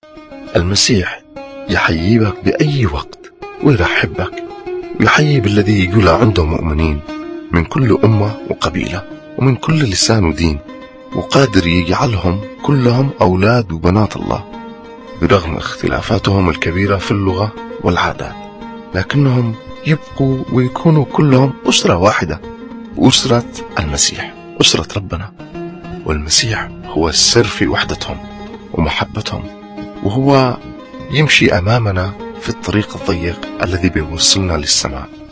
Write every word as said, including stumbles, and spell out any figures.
المسيح يحيي بك بأي وقت ويرحب بك، ويحيي بالذي يقول عنده مؤمنين من كل أمة وقبيلة ومن كل لسان ودين، وقادر يجعلهم كلهم أولاد وبنات الله برغم اختلافاتهم الكبيرة في اللغة والعادات، لكنهم يبقوا ويكونوا كلهم أسرة واحدة، أسرة المسيح، أسرة ربنا. والمسيح هو السر في وحدتهم ومحبتهم، وهو يمشي أمامنا في الطريق الضيق الذي بيوصلنا للسماء.